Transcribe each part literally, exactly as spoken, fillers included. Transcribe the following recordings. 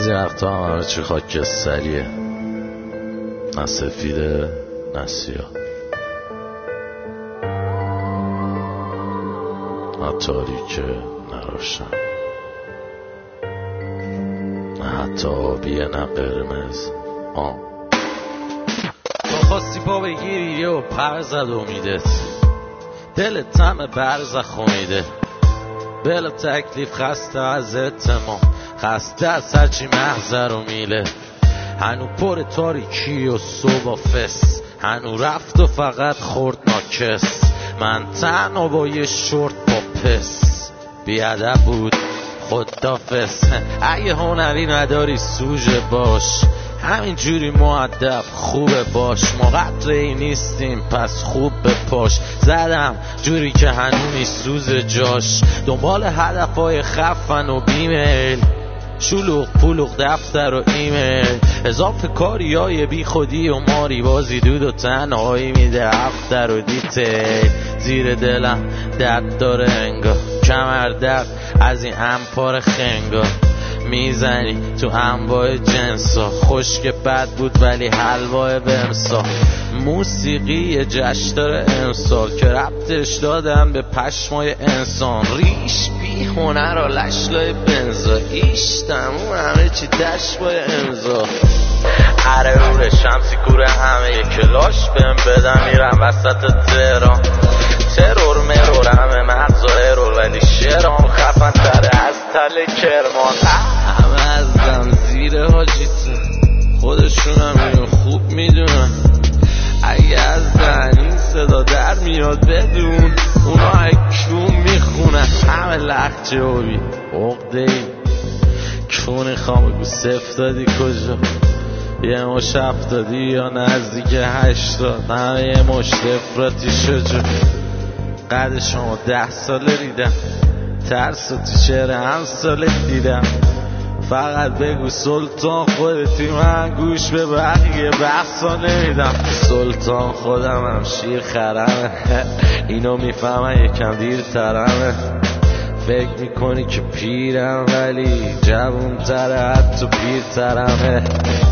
بعضی وقتا همه چی خاکستریه، نه سفیده نه سیاه، نه تاریکه نه روشن، نه حتی آبیه نه قرمز. آه تو خواستی پا بگیری و پر زد امیدت، دلت همه برزخ خمیده، بلا تکلیف خسته از اتمام، خسته از هرچی محضر و میله. هنو پر تاریکی و صبح فس، هنو رفت و فقط خورد ناکس. من تنها با یه شورت با پس، بیادب بود خدافس. اگه هنری نداری سوژه باش، همین جوری مؤدب خوبه باش. ما قطره نیستیم پس خوب بپاش، زدم جوری که هنونی سوز جاش. دنبال هدفهای خفن و بیمیل، شلوغ پلوغ دفتر و ایمیل، اضافه کاری های بی خودی و ماری بازی، دود و تنهایی میده افتر و دیتیل. زیر دلم درد داره انگار، کمر درد از این امپار خنگا. میزنی تو انواع جنسا، خشک بد بود ولی حلوای بمسا. موسیقی جشن داره امسال که ربطش دادم به پشمای انسان. ریش بی هنر و لشلای بنزا، ایش تموم همه چی دشت بای امضا. اره روره شمسی کوره همه کلاش بهم بدم، میرم وسط تهران. ترور مرور همه مغز و ارور، ولی شعرام خفن تره از تل کرمان. همه از دم زیر حاجیتون، خودشونم اینو خوب میدونن. اگه از دهن این صدا در میاد بدون، اونا اکیون میخونن. همه لخچه هوی عقده ای کونی خام بگو صفت دادی کجا، یه مش افتادی یا نزدیک هشتاد. همه یه مش افراتی شجا، قد شما ده ساله ریدم، ترس و تیشر هم ساله دیدم. فقط بگو سلطان خودتی، من گوش به بقیه بحثا نمیدم. سلطان خودم هم شیر خرمه، اینو میفهمن یکم دیر ترمه. فکر میکنی که پیرم ولی جوون تره حتی پیر ترمه.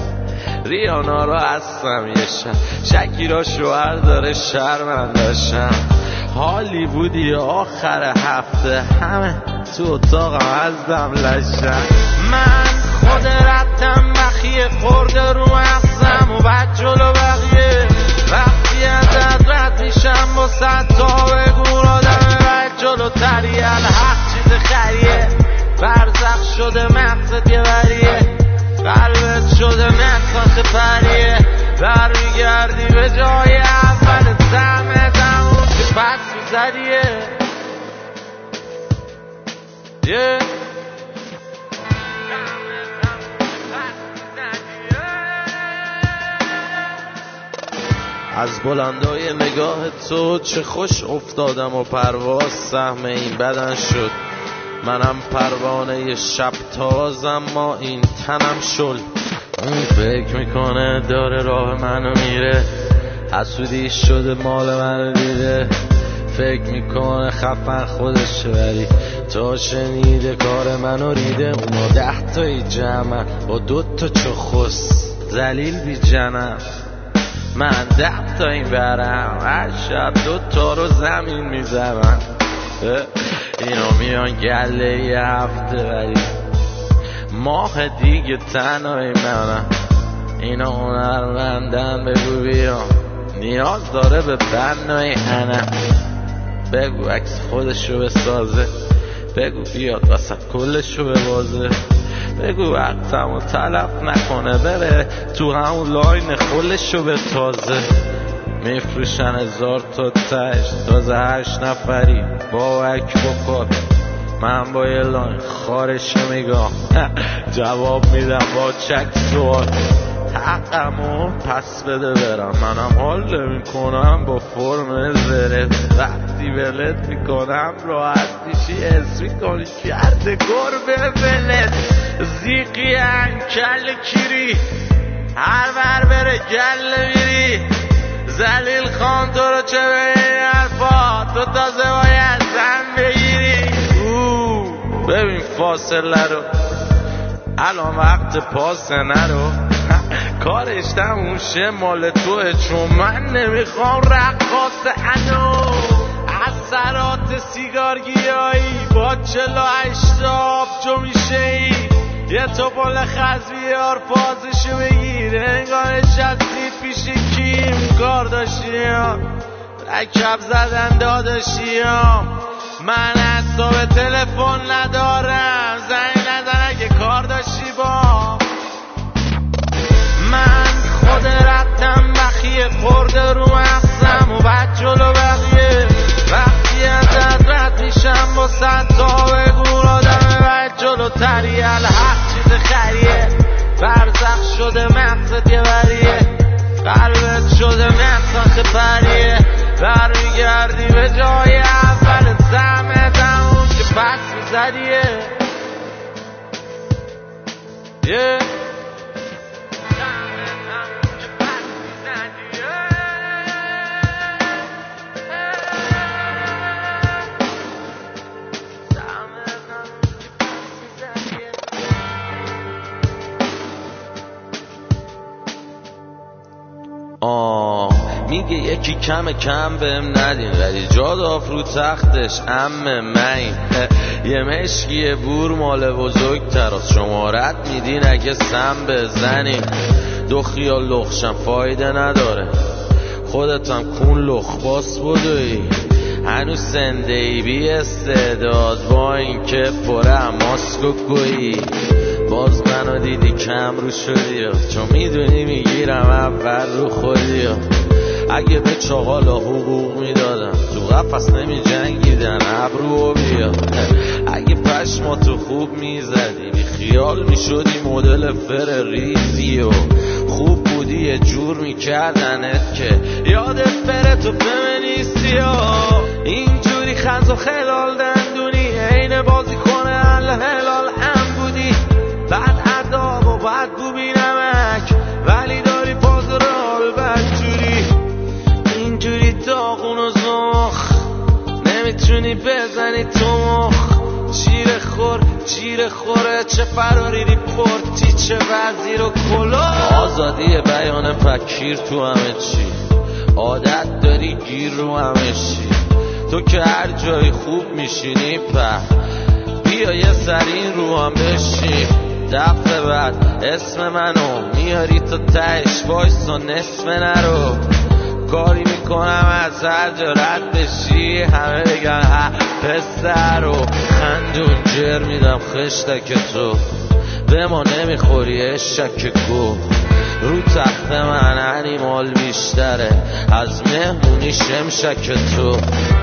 ریانا رو هستم یه شب، شکیرا شوهر داره شرمندشم. هالیوودی آخر هفته، همه تو اتاقم از دم لشم. من خود رفتم بخیه خورده رو مغزم و بعد جلو بقیه. وقتی ازت رد میشم با صد تا بگون آدم بعد جلو تریه. الحق چیز خریه، برزخ شده مغزت یه وریه، قلبت شده نسخه پریه. برمیگردی به جای اول سمت همون که پس میزدیه. yeah. از بلندای نگاه تو چه خوش افتادم و پرواز سهم این بدن شد. منم پروانه شب تازم، ما این تنم شل. اون فکر میکنه داره راه منو میره، حسودی شده مال منو دیده. فکر میکنه خفن خودشه ولی تا شنیده کار منو ریده. اونا ده تایی جمعن با دوتا چخست زلیل بی جنم، من ده تا این برم هر شب دوتا رو زمین میزنم. اینا میان گله یه هفته ولی ماه دیگه تنهایی منم. اینا هنرمندن بگو بیان، نیاز داره به بنای انم. بگو عکس خودشو بسازه، بگو بیاد وسط کلشو ببازه. بگو وقتمو تلف نکنه بره تو همون لاین خلشو به تازه. میفروشن هزار تا تش تازه هشت نفری با وک بکار. من با یه لاین خارش میگم جواب میدم با چک سوال. حقمو پس بده برم، منم حال میکنم با فرم زرت. وقتی ولت میکنم راحت میشی اس میکنی کرده گربه ولت. زیقی انکل کیری هر بر بره گل میری. زلیل خان تو رو چه به این حرفا، تو تازه باید زن بگیری. ببین فاصله رو الان وقت پاس نرو کارش تموم شه مال توه، چون من نمیخوام رقاص انو اثرات سیگار گیایی با چلا اشتاب جو میشه ای یه توپل خزویار پازشو بگیر انگار نشستی پیش کیم کار داشتیم رکب زدن داداشیم. من حساب تلفن ندارم زنگ نزن اگه کار داشتی با من. خود رفتم بخیه خورده رو مغزم و بعد جلو بقیه وقتی ازت رد میشم با صد تا بگون آدم بعد جلو تریه الحق چیز خریه برزخ شده مغزت یه بریه قلبت شده مغزت پریه برمیگردی به جای اول زمت همون که پس میزدیه yeah. آه میگه یکی کم کم بهم ندین ولی جا داف رو تختش امه من یه مشکی بور مال بزرگ تراست شمارت میدین اگه سم بزنین دو خیال لخشم فایده نداره خودتم کون لخ باس بودوی هنوز سنده ای بی استعداد با این که پره ماسک و گویی باز منو دیدی کم رو شدی چون میدونی میگیرم اول رو خودی اگه به چاقالا حقوق میدادم تو قفص نمی جنگیدن ابرو بیا اگه پشماتو خوب میزدی بی خیال میشدی مدل فر ریزی و خوب بودی یه جور میکردنت که یادت بره تو فمینیستی و اینجوری خنز و خلال دندونی عین بازی کنه الهلال هم بودی بعد عذاب و بعد بو بینمک ولی داری باز رال بدجوری اینجوری داغون و زخ نمیتونی بزنی تو مخ جیر خور جیر خوره چه فراری ریپورتی چه وزیر و کلا آزادی بیان فکیر تو همه چی عادت داری گیر رو همه چی تو که هر جای خوب میشینی په بیا یه سرین رو هم بشی دفعه بعد اسم منو میاری تا تهش وایس و نصف نرو کاری میکنم از هر جا رد بشی همه بگن ها پسر رو خندون جر میدم خشتک تو به ما نمیخوری اشک گو رو تخت من انیمال بیشتره از مهمونی شمشک تو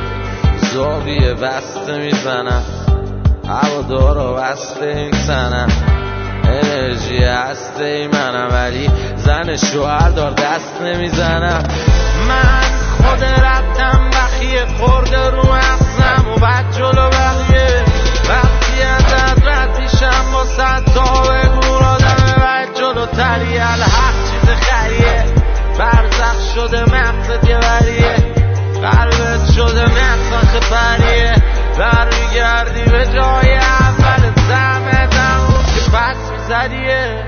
زاویه بسته میزنم هوادارا بسته میزنم انرژی هسته ای منم ولی زن شوهر دار دست نمیزنم. من خود رفتم بخیه خورده رو مغزم و بعد جلو بقیه وقتی ازت رد میشم با صد تا بگون آدم بعد جلو تریه الحق چیز خریه برزخ شده مغزت یه بریه قلبت شده مغزت پریه برمیگردی به جای اول زمت همون که پس میزدیه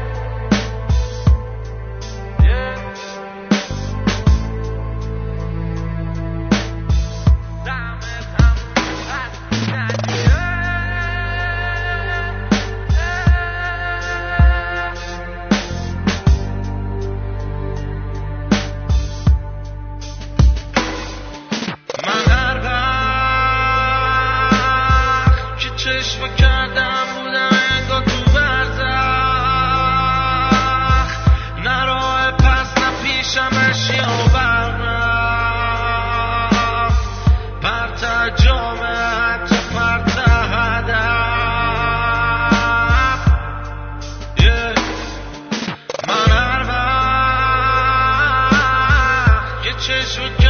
چشم کردم بودم انگار تو برزخ نه راه پس نه پیشم اشیا و برنم پرت جامعه حتی پرت هدف yeah. من هر وقت که چشم